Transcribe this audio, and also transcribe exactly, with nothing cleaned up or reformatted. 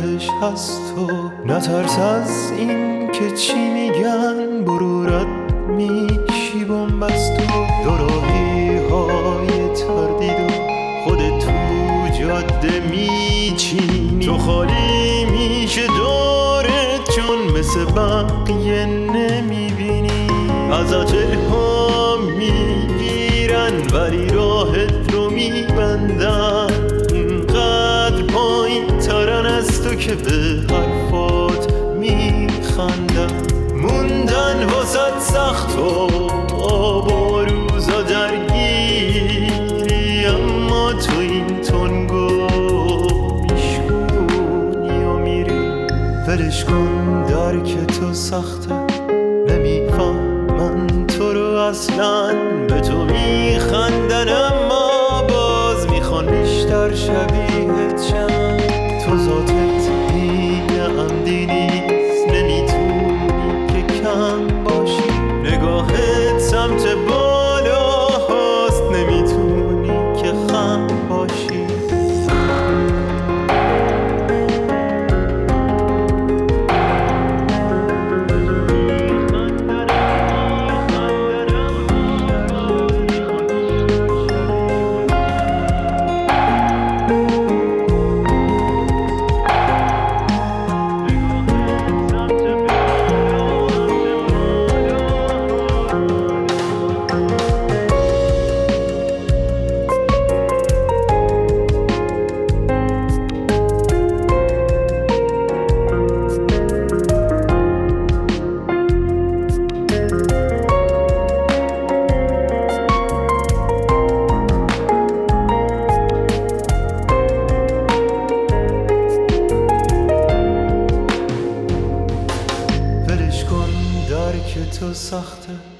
تهش هست و نترس از این که چی میگن، برو رد میشی بنبست و دوراهی های تردید و خودت تو جاده میچینی. تو خالی میشه دورت چون مثل بقیه نمیبینی. ازت الهام میگیرن ولی راحت رو میبندن. اونقدر پایین ترن از تو که به حرفات میخندن. موندن واسط سخت و آب و روزا درگیری، اما تو این تنگو میشکنی و میری. ولش کن درک تو سخته، نمیفهمن تو رو اصلا. به تو میخندن اما باز میخوان بیشتر شبیهت شن. تو ذاتت این عمدی نیست، نمیتونی که کم باشی. نگاهت سمت بالا هست، نمیتونی که خم باشی. درک تو سخته،